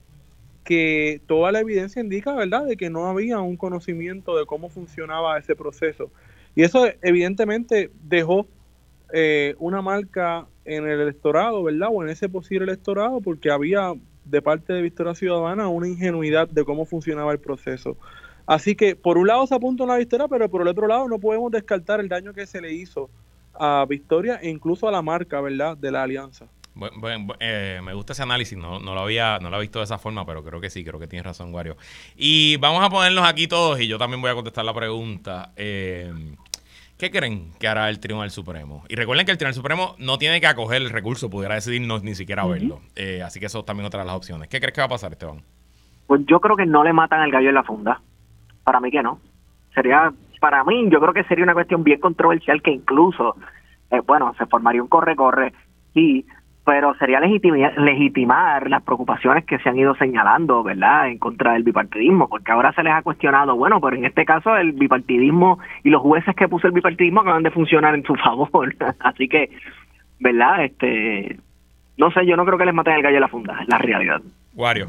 que toda la evidencia indica, ¿verdad?, de que no había un conocimiento de cómo funcionaba ese proceso. Y eso evidentemente dejó Eh, una marca en el electorado, ¿verdad? O en ese posible electorado, porque había de parte de Victoria Ciudadana una ingenuidad de cómo funcionaba el proceso. Así que por un lado se apunta una victoria, pero por el otro lado no podemos descartar el daño que se le hizo a Victoria e incluso a la marca, ¿verdad?, de la alianza. Bueno, bueno, eh, me gusta ese análisis, no, no lo había no lo había visto de esa forma, pero creo que sí, creo que tienes razón, Wario. Y vamos a ponernos aquí todos, y yo también voy a contestar la pregunta. Eh, ¿Qué creen que hará el Tribunal Supremo? Y recuerden que el Tribunal Supremo no tiene que acoger el recurso, pudiera decidir no, ni siquiera verlo. Uh-huh. Eh, así que eso es también otra de las opciones. ¿Qué crees que va a pasar, Esteban? Pues yo creo que no le matan al gallo en la funda. Para mí que no. Sería, para mí, yo creo que sería una cuestión bien controversial que incluso, eh, bueno, se formaría un corre-corre, sí, pero sería legitimar, legitimar las preocupaciones que se han ido señalando, ¿verdad?, en contra del bipartidismo, porque ahora se les ha cuestionado, bueno, pero en este caso el bipartidismo y los jueces que puso el bipartidismo acaban de funcionar en su favor. Así que, ¿verdad? Este, no sé, yo no creo que les maten el gallo en la funda, es la realidad. Wario.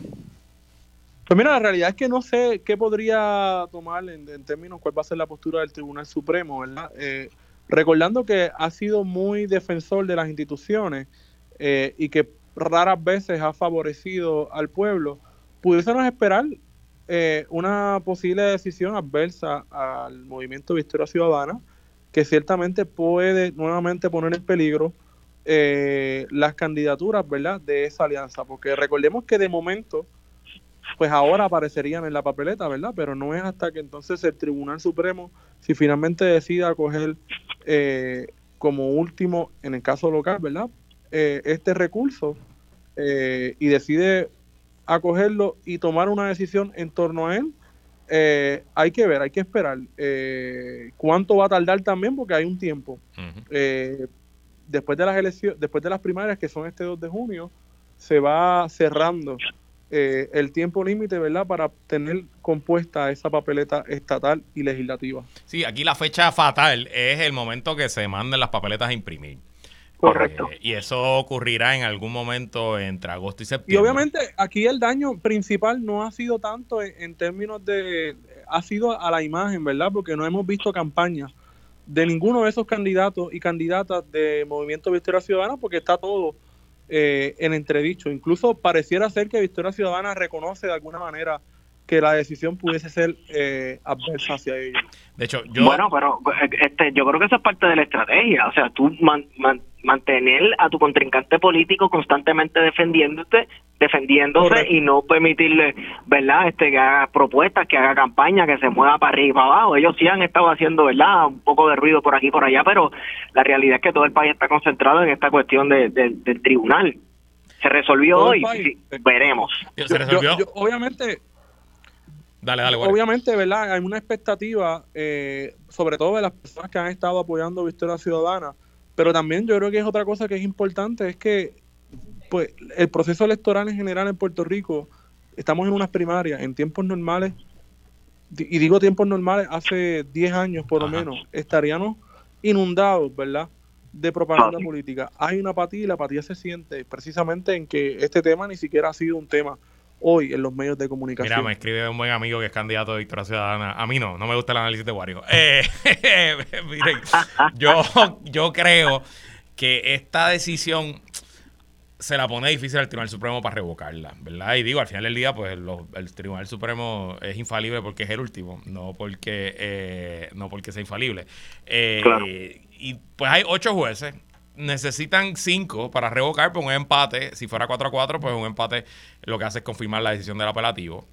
Pues mira, la realidad es que no sé qué podría tomar en, en términos cuál va a ser la postura del Tribunal Supremo, ¿verdad? Eh, recordando que ha sido muy defensor de las instituciones, Eh, y que raras veces ha favorecido al pueblo, pudiésemos esperar eh, una posible decisión adversa al movimiento Victoria Ciudadana, que ciertamente puede nuevamente poner en peligro eh, las candidaturas, ¿verdad?, de esa alianza, porque recordemos que de momento, pues ahora aparecerían en la papeleta, ¿verdad?, pero no es hasta que entonces el Tribunal Supremo, si finalmente decida acoger eh, como último, en el caso local, ¿verdad?, Eh, este recurso eh, y decide acogerlo y tomar una decisión en torno a él, eh, hay que ver, hay que esperar eh, cuánto va a tardar también, porque hay un tiempo. Uh-huh. eh, después de las elecciones, después de las primarias, que son este dos de junio, se va cerrando eh, el tiempo límite, ¿verdad?, para tener compuesta esa papeleta estatal y legislativa. Sí, aquí la fecha fatal es el momento que se manden las papeletas a imprimir. Correcto. Eh, y eso ocurrirá en algún momento entre agosto y septiembre. Y obviamente aquí el daño principal no ha sido tanto en, en términos de, ha sido a la imagen, ¿verdad? Porque no hemos visto campañas de ninguno de esos candidatos y candidatas de Movimiento Victoria Ciudadana, porque está todo eh, en entredicho. Incluso pareciera ser que Victoria Ciudadana reconoce de alguna manera que la decisión pudiese ser eh, adversa hacia ellos. De hecho, yo... Bueno, pero este, yo creo que eso es parte de la estrategia. O sea, tú man, man, mantener a tu contrincante político constantemente defendiéndote, defendiéndose Correcto. y no permitirle, ¿verdad? Este, que haga propuestas, que haga campaña, que se mueva para arriba y para abajo. Ellos sí han estado haciendo, ¿verdad? Un poco de ruido por aquí y por allá, pero la realidad es que todo el país está concentrado en esta cuestión de, de, del tribunal. Se resolvió Todo hoy, el país. sí, veremos. ¿Se Yo- resolvió? yo- yo- obviamente, Dale, dale, Wario. obviamente, ¿verdad? Hay una expectativa, eh, sobre todo de las personas que han estado apoyando Victoria Ciudadana, pero también yo creo que es otra cosa que es importante, es que pues el proceso electoral en general en Puerto Rico, estamos en unas primarias, en tiempos normales, di- y digo tiempos normales, hace diez años por lo Ajá. menos, estaríamos inundados, ¿verdad?, de propaganda Ah, sí. política. Hay una apatía y la apatía se siente precisamente en que este tema ni siquiera ha sido un tema hoy en los medios de comunicación. Mira, me escribe un buen amigo que es candidato de Victoria Ciudadana. A mí no, no me gusta el análisis de Wario. Eh, miren, yo, yo creo que esta decisión se la pone difícil al Tribunal Supremo para revocarla, ¿verdad? Y digo, al final del día, pues los- el Tribunal Supremo es infalible porque es el último, no porque eh, no porque sea infalible. Eh, Claro. Y pues hay ocho jueces, necesitan cinco para revocar, pues un empate, si fuera cuatro a cuatro, pues un empate lo que hace es confirmar la decisión del apelativo.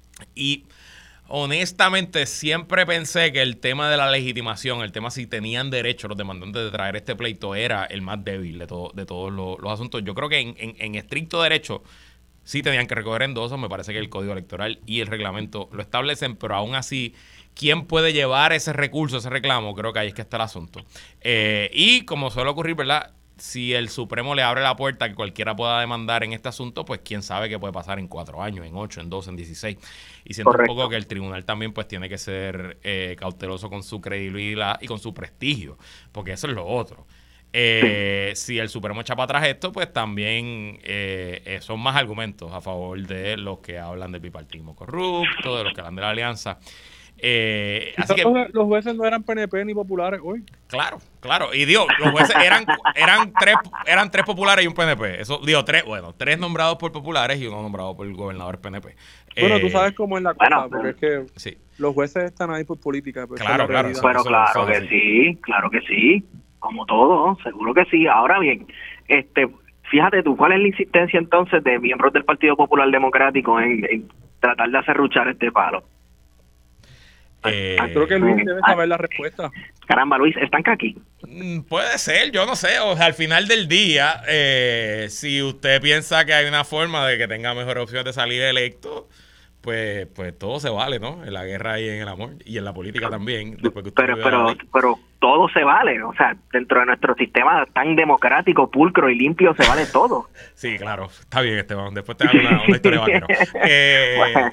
Y honestamente siempre pensé que el tema de la legitimación, el tema si tenían derecho los demandantes de traer este pleito, era el más débil de, todo, de todos los, los asuntos. Yo creo que en, en, en estricto derecho sí tenían que recoger endosos. Me parece que el Código Electoral y el reglamento lo establecen, pero aún así, ¿quién puede llevar ese recurso, ese reclamo? Creo que ahí es que está el asunto. Eh, y como suele ocurrir, ¿verdad? Si el Supremo le abre la puerta a que cualquiera pueda demandar en este asunto, pues quién sabe qué puede pasar en cuatro años, en ocho, en doce, en dieciséis. Y siento Correcto. un poco que el tribunal también pues tiene que ser eh, cauteloso con su credibilidad y con su prestigio, porque eso es lo otro. Eh, si el Supremo echa para atrás esto, pues también eh, eh, son más argumentos a favor de los que hablan del bipartidismo corrupto, de los que hablan de la alianza. Eh, así que, Los, los jueces no eran P N P ni populares hoy. claro, claro. Y digo, los jueces eran, eran tres, eran tres populares y un P N P. Eso, digo, tres, bueno, tres nombrados por populares y uno nombrado por el gobernador P N P. Bueno, Eh, tú sabes cómo es la cosa, bueno, porque es que Sí. los jueces están ahí por política. Pues Claro, esa es la claro, realidad. eso- Pero eso- claro eso que sí. sí, claro que sí, como todo, seguro que sí. Ahora bien, este, fíjate tú, ¿cuál es la insistencia entonces de miembros del Partido Popular Democrático en, en tratar de acerruchar este palo? Eh, Creo que Luis debe saber la respuesta. Caramba, Luis, ¿están aquí? Mm, Puede ser, yo no sé. O sea, al final del día, eh, si usted piensa que hay una forma de que tenga mejor opción de salir electo, pues, pues todo se vale, ¿no? En la guerra y en el amor y en la política también. Después que usted Pero, vive pero, la ley. pero todo se vale, o sea, dentro de nuestro sistema tan democrático, pulcro y limpio se vale todo. Sí, claro, está bien, Esteban. Después te hago una, una historia de vaquero. Eh, Bueno.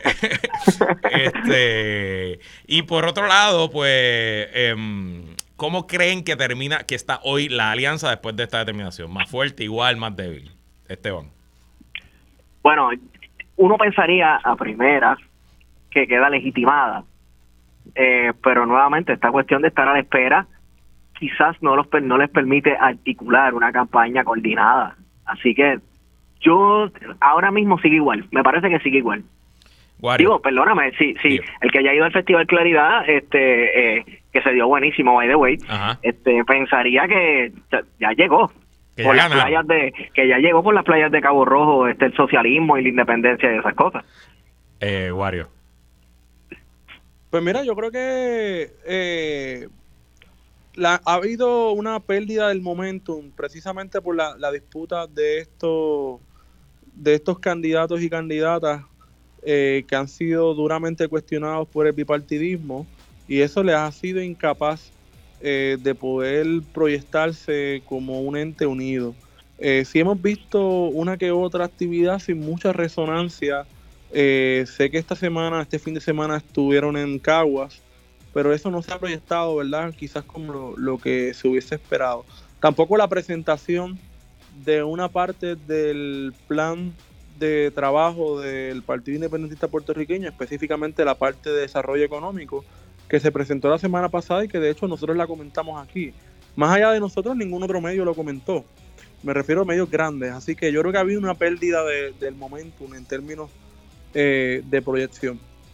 este, y por otro lado, pues, em, ¿cómo creen que termina, que está hoy la alianza después de esta determinación? ¿Más fuerte, igual, más débil? Esteban. Bueno, uno pensaría a primeras que queda legitimada, eh, pero nuevamente esta cuestión de estar a la espera quizás no, los, per- no les permite articular una campaña coordinada. Así que yo ahora mismo sigue igual, me parece que sigue igual. Wario. Digo, perdóname, sí, sí, Digo. el que haya ido al Festival Claridad, este, eh, que se dio buenísimo, by the way, Ajá. este, pensaría que ya, ya llegó. Que por ya las ganaron. playas de, que ya llegó por las playas de Cabo Rojo, este, el socialismo y la independencia y esas cosas. Eh, Wario. Pues mira, yo creo que eh, la, ha habido una pérdida del momentum precisamente por la, la disputa de estos de estos candidatos y candidatas eh, que han sido duramente cuestionados por el bipartidismo, y eso les ha sido incapaz eh, de poder proyectarse como un ente unido. Eh, si hemos visto una que otra actividad sin mucha resonancia. Eh, sé que esta semana, este fin de semana estuvieron en Caguas, pero eso no se ha proyectado, ¿verdad? Quizás como lo, lo que se hubiese esperado. Tampoco la presentación de una parte del plan de trabajo del Partido Independentista Puertorriqueño, específicamente la parte de desarrollo económico, que se presentó la semana pasada y que de hecho nosotros la comentamos aquí. Más allá de nosotros, ningún otro medio lo comentó. Me refiero a medios grandes, así que yo creo que ha habido una pérdida de, del momentum en términos Eh, de proyección.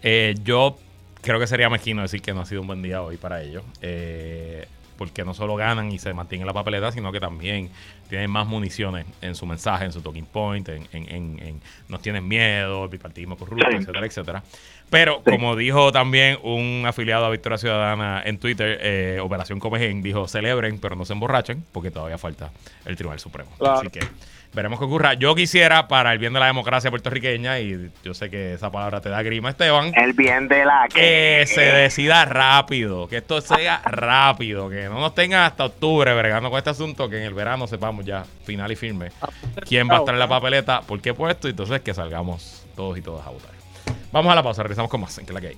Eh, yo creo que sería mezquino decir que no ha sido un buen día hoy para ellos. Eh, porque no solo ganan y se mantienen en la papeleta, sino que también tienen más municiones en su mensaje, en su talking point, en, en, en, en nos tienen miedo, el bipartidismo corrupto, sí. etcétera, etcétera. Pero, sí. como dijo también un afiliado a Victoria Ciudadana en Twitter, eh, Operación Comején, dijo, celebren, pero no se emborrachen, porque todavía falta el Tribunal Supremo. Claro. Así que veremos qué ocurra. Yo quisiera, para el bien de la democracia puertorriqueña, y yo sé que esa palabra te da grima, Esteban. El bien de la que... Que se decida rápido, que esto sea rápido, que no nos tengan hasta octubre bregando con este asunto, que en el verano sepamos ya, final y firme, quién va a estar en la papeleta, por qué puesto, y entonces que salgamos todos y todas a votar. Vamos a la pausa, regresamos con más en Que La Que Hay.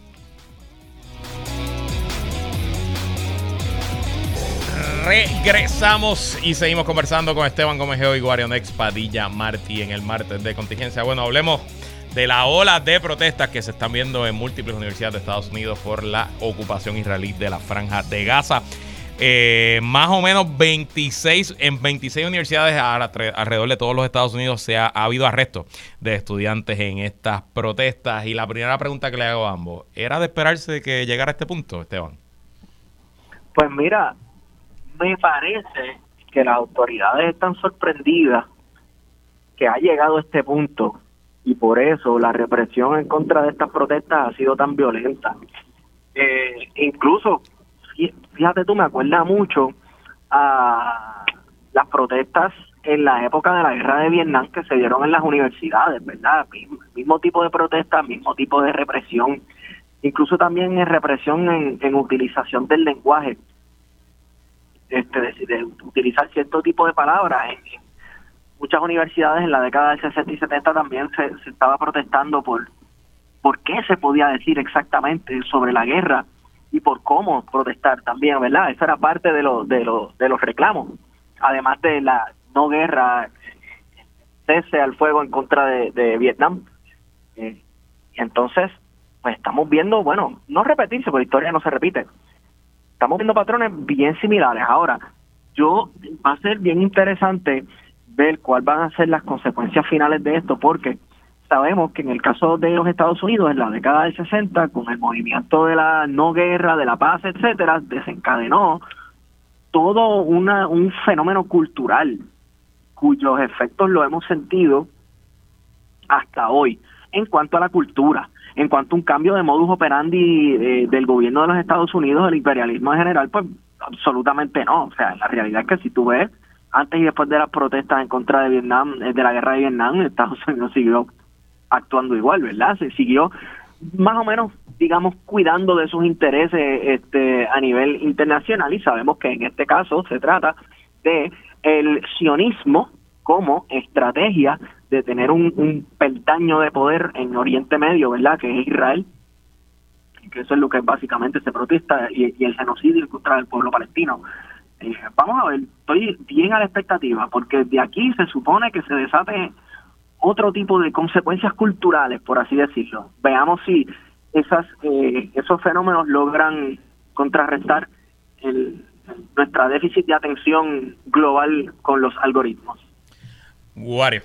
Regresamos y seguimos conversando con Esteban Gómez Geo y Guarionex Padilla Martí en el martes de contingencia. Bueno, hablemos de la ola de protestas que se están viendo en múltiples universidades de Estados Unidos por la ocupación israelí de la Franja de Gaza. Eh, más o menos veintiséis en veintiséis universidades alrededor de todos los Estados Unidos se ha, ha habido arrestos de estudiantes en estas protestas. Y la primera pregunta que le hago a ambos, ¿era de esperarse que llegara a este punto, Esteban? Pues mira, me parece que las autoridades están sorprendidas que ha llegado a este punto y por eso la represión en contra de estas protestas ha sido tan violenta. Eh, incluso fíjate tú, me acuerda mucho a las protestas en la época de la guerra de Vietnam que se dieron en las universidades, ¿verdad? Mismo, mismo tipo de protestas, mismo tipo de represión, incluso también en represión en, en utilización del lenguaje, este, de, de utilizar cierto tipo de palabras. En, en muchas universidades en la década del sesenta y setenta también se, se estaba protestando por, por qué se podía decir exactamente sobre la guerra y por cómo protestar también, ¿verdad? Eso era parte de, lo, de, lo, de los reclamos, además de la no guerra, cese al fuego en contra de, de Vietnam. Eh, y entonces, pues estamos viendo, bueno, no repetirse, porque la historia no se repite, estamos viendo patrones bien similares. Ahora, yo va a ser bien interesante ver cuáles van a ser las consecuencias finales de esto, porque sabemos que en el caso de los Estados Unidos, en la década del sesenta, con el movimiento de la no guerra, de la paz, etcétera, desencadenó todo una, un fenómeno cultural cuyos efectos lo hemos sentido hasta hoy en cuanto a la cultura, en cuanto a un cambio de modus operandi eh, del gobierno de los Estados Unidos, del imperialismo en general, pues absolutamente no. O sea, la realidad es que si tú ves, antes y después de las protestas en contra de Vietnam, de la guerra de Vietnam, Estados Unidos siguió actuando igual, ¿verdad? Se siguió más o menos, digamos, cuidando de sus intereses este, a nivel internacional, y sabemos que en este caso se trata de el sionismo como estrategia de tener un, un peldaño de poder en Oriente Medio, ¿verdad? Que es Israel, que eso es lo que básicamente se protesta, y, y el genocidio contra el pueblo palestino. Eh, vamos a ver, estoy bien a la expectativa, porque de aquí se supone que se desate otro tipo de consecuencias culturales, por así decirlo. Veamos si esas eh, esos fenómenos logran contrarrestar el, nuestra déficit de atención global con los algoritmos. Wario.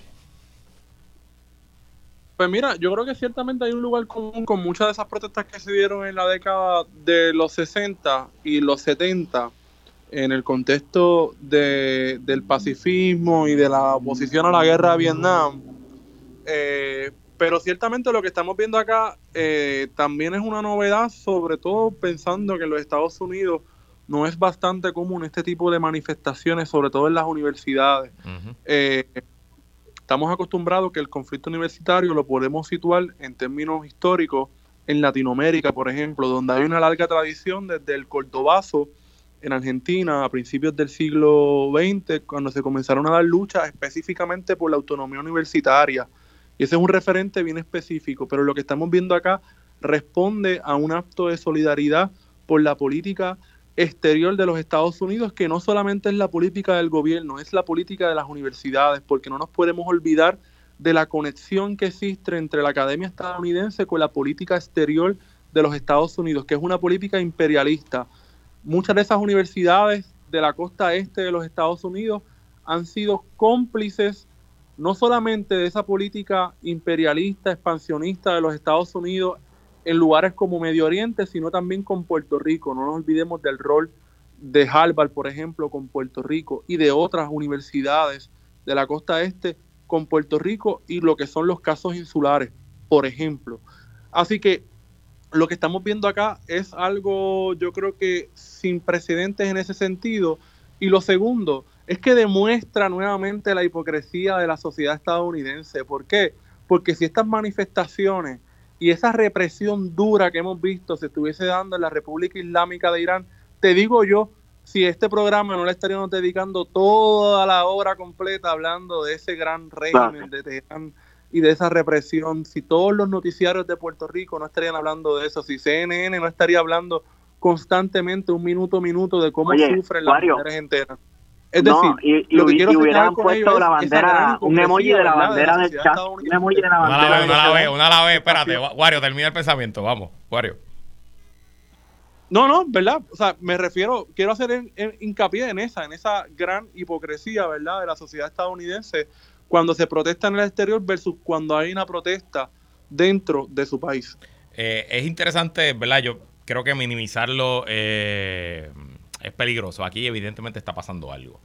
Pues mira, yo creo que ciertamente hay un lugar común con muchas de esas protestas que se dieron en la década de los sesenta y los setenta, en el contexto de, del pacifismo y de la oposición a la guerra de Vietnam. Eh, pero ciertamente lo que estamos viendo acá eh, también es una novedad, sobre todo pensando que en los Estados Unidos no es bastante común este tipo de manifestaciones, sobre todo en las universidades. Uh-huh. Eh, estamos acostumbrados que el conflicto universitario lo podemos situar en términos históricos en Latinoamérica, por ejemplo, donde hay una larga tradición desde el Cordobazo en Argentina a principios del siglo veinte, cuando se comenzaron a dar luchas específicamente por la autonomía universitaria. Y ese es un referente bien específico, pero lo que estamos viendo acá responde a un acto de solidaridad por la política exterior de los Estados Unidos, que no solamente es la política del gobierno, es la política de las universidades, porque no nos podemos olvidar de la conexión que existe entre la academia estadounidense con la política exterior de los Estados Unidos, que es una política imperialista. Muchas de esas universidades de la costa este de los Estados Unidos han sido cómplices no solamente de esa política imperialista, expansionista de los Estados Unidos en lugares como Medio Oriente, sino también con Puerto Rico. No nos olvidemos del rol de Harvard, por ejemplo, con Puerto Rico, y de otras universidades de la costa este con Puerto Rico, y lo que son los casos insulares, por ejemplo. Así que lo que estamos viendo acá es algo, yo creo que sin precedentes en ese sentido. Y lo segundo es que demuestra nuevamente la hipocresía de la sociedad estadounidense. ¿Por qué? Porque si estas manifestaciones y esa represión dura que hemos visto se estuviese dando en la República Islámica de Irán, te digo yo, si este programa no le estaríamos dedicando toda la hora completa hablando de ese gran régimen de Teherán y de esa represión, si todos los noticiarios de Puerto Rico no estarían hablando de eso, si C N N no estaría hablando constantemente, un minuto a minuto, de cómo Oye, sufren las Mario, mujeres enteras. Es no, decir, y, y, lo que quiero y hubieran puesto la bandera, un emoji de la bandera del chat, un emoji de la bandera. Una la vez, una la vez, espérate, Wario, termina el pensamiento, vamos, Wario. No, no, ¿verdad? O sea, me refiero, quiero hacer en, en, hincapié en esa, en esa gran hipocresía, ¿verdad?, de la sociedad estadounidense cuando se protesta en el exterior versus cuando hay una protesta dentro de su país. Eh, es interesante, ¿verdad? Yo creo que minimizarlo eh, es peligroso. Aquí evidentemente está pasando algo.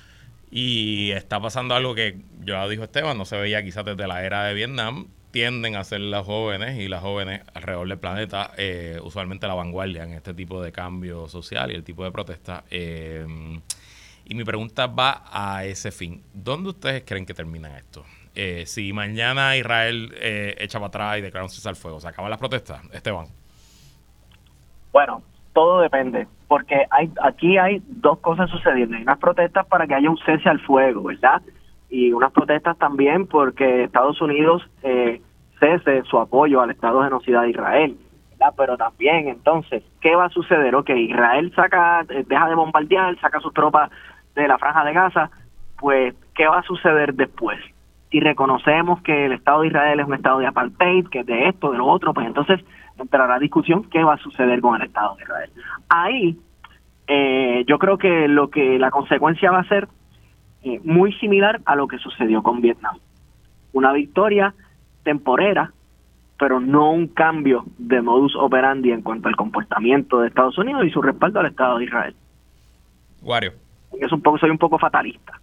Y está pasando algo que, ya lo dijo Esteban, no se veía quizás desde la era de Vietnam. Tienden a ser las jóvenes y las jóvenes alrededor del planeta eh, usualmente la vanguardia en este tipo de cambio social y el tipo de protesta. Eh, y mi pregunta va a ese fin. ¿Dónde ustedes creen que termina esto? Eh, si mañana Israel eh, echa para atrás y declara un cese al fuego, ¿se acaban las protestas, Esteban? Bueno, todo depende, porque hay aquí hay dos cosas sucediendo. Hay unas protestas para que haya un cese al fuego, ¿verdad? Y unas protestas también porque Estados Unidos eh, cese su apoyo al Estado genocida de Israel, ¿verdad? Pero también, entonces, ¿qué va a suceder? Ok, Israel saca, eh, deja de bombardear, saca sus tropas de la Franja de Gaza, pues, ¿qué va a suceder después? Si reconocemos que el Estado de Israel es un Estado de apartheid, que es de esto, de lo otro, pues entonces entrará discusión qué va a suceder con el Estado de Israel. Ahí, eh, yo creo que lo que la consecuencia va a ser Eh, muy similar a lo que sucedió con Vietnam. Una victoria temporera, pero no un cambio de modus operandi en cuanto al comportamiento de Estados Unidos y su respaldo al Estado de Israel. Wario. Es un poco, soy un poco fatalista.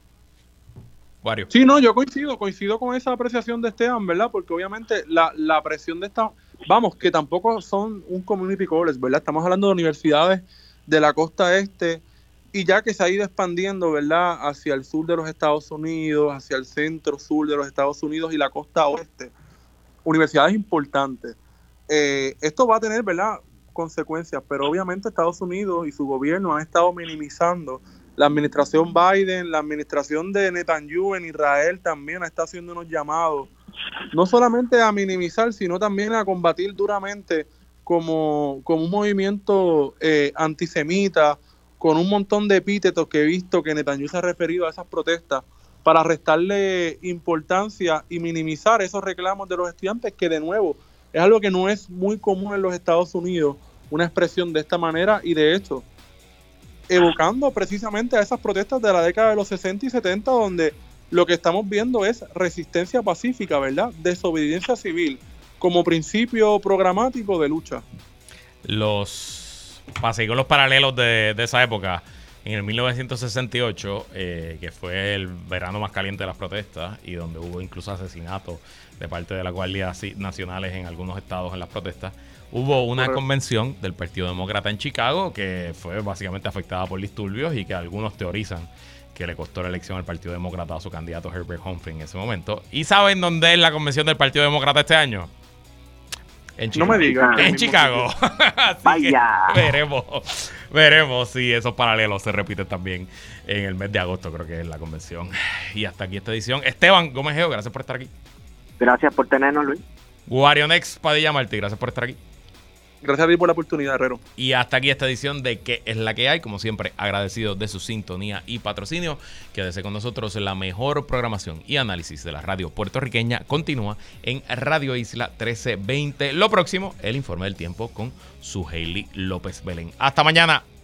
Wario. Sí, no, yo coincido, coincido con esa apreciación de Esteban, ¿verdad? Porque obviamente la, la presión de esta, vamos, que tampoco son un community college, ¿verdad? Estamos hablando de universidades de la costa este, y ya que se ha ido expandiendo, ¿verdad?, hacia el sur de los Estados Unidos, hacia el centro sur de los Estados Unidos y la costa oeste, universidades importantes. Eh, esto va a tener, ¿verdad?, consecuencias, pero obviamente Estados Unidos y su gobierno han estado minimizando. La administración Biden, la administración de Netanyahu en Israel también está haciendo unos llamados, no solamente a minimizar, sino también a combatir duramente como, como un movimiento eh, antisemita, con un montón de epítetos que he visto que Netanyahu se ha referido a esas protestas para restarle importancia y minimizar esos reclamos de los estudiantes, que de nuevo es algo que no es muy común en los Estados Unidos, una expresión de esta manera, y de hecho evocando precisamente a esas protestas de la década de los sesenta y setenta, donde lo que estamos viendo es resistencia pacífica, ¿verdad? Desobediencia civil como principio programático de lucha. Los Para seguir con los paralelos de, de esa época, en el mil novecientos sesenta y ocho, eh, que fue el verano más caliente de las protestas y donde hubo incluso asesinatos de parte de las guardias nacionales en algunos estados en las protestas, hubo una Correcto. convención del Partido Demócrata en Chicago que fue básicamente afectada por disturbios y que algunos teorizan que le costó la elección al Partido Demócrata a su candidato Herbert Humphrey en ese momento. ¿Y saben dónde es la convención del Partido Demócrata este año? En Chicago. No me digas. En Chicago. Vaya. Veremos. Veremos si esos paralelos se repiten también en el mes de agosto, creo que es la convención. Y hasta aquí esta edición. Esteban Gómez Geo, gracias por estar aquí. Gracias por tenernos, Luis. Wario Next Padilla Martí, gracias por estar aquí. Gracias a ti por la oportunidad, Herrero. Y hasta aquí esta edición de ¿Qué es la que hay? Como siempre, agradecido de su sintonía y patrocinio. Quédese con nosotros. La mejor programación y análisis de la radio puertorriqueña continúa en Radio Isla trece veinte. Lo próximo, el informe del tiempo con su Hailey López Belén. Hasta mañana.